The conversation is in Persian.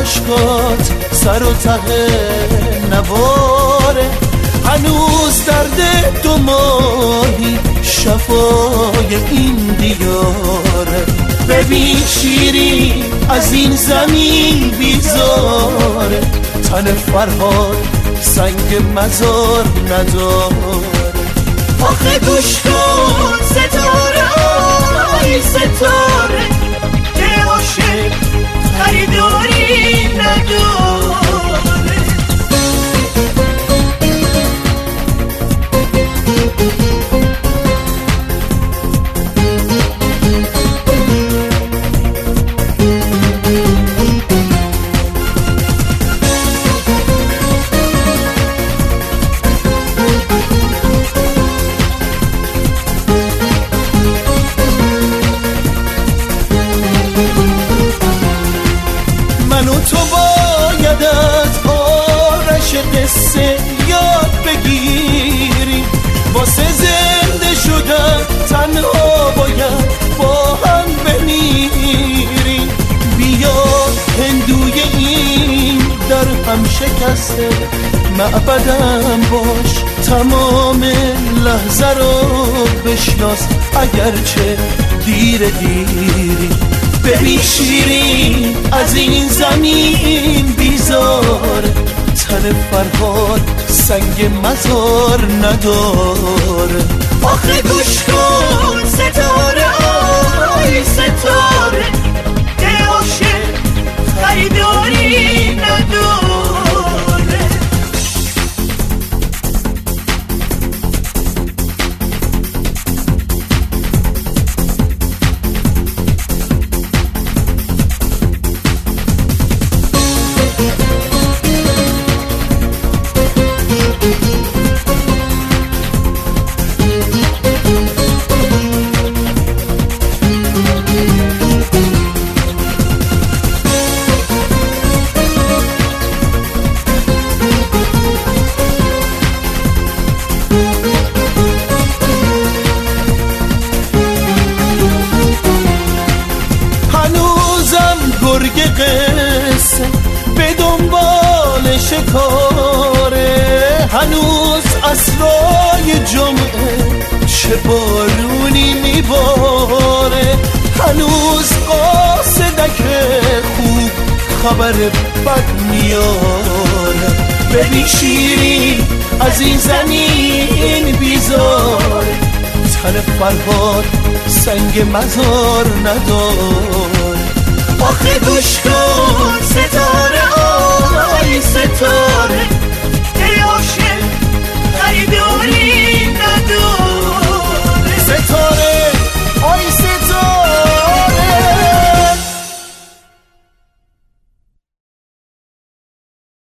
عشقات سر و ته نواره، هنوز درد دو ماهی شفای این دیاره. ببین شیرین از این زمین بیزاره، تن فرهاد سنگ مزار نداره. آخه گوش کن ستاره آی ستاره، که عاشق خریداری نداره. من و تو باید از آرش قصه یاد بگیریم، واسه زنده شدن تنها باید با هم بمیریم. بیا هندوی این در هم شکسته معبدم باش، تمام لحظه رو بشناس اگرچه دیری. ببین شیرین از این زمین بیزار، تن فرهاد سنگ مزار نداره. آخه گوش کن ستاره آی ستاره، که عاشق خریداری نداره. گرگ قصه به دنبال شکاره، هنوز عصرای جمعه چه بارونی میباره. هنوز قاصدک خوب خبر بد میاره. ببین شیرین از این زمین بیزاره، تن فرهاد سنگ مزار نداره. آخه گوش کن ستاره آی ستاره، که عاشق خریداری نداره.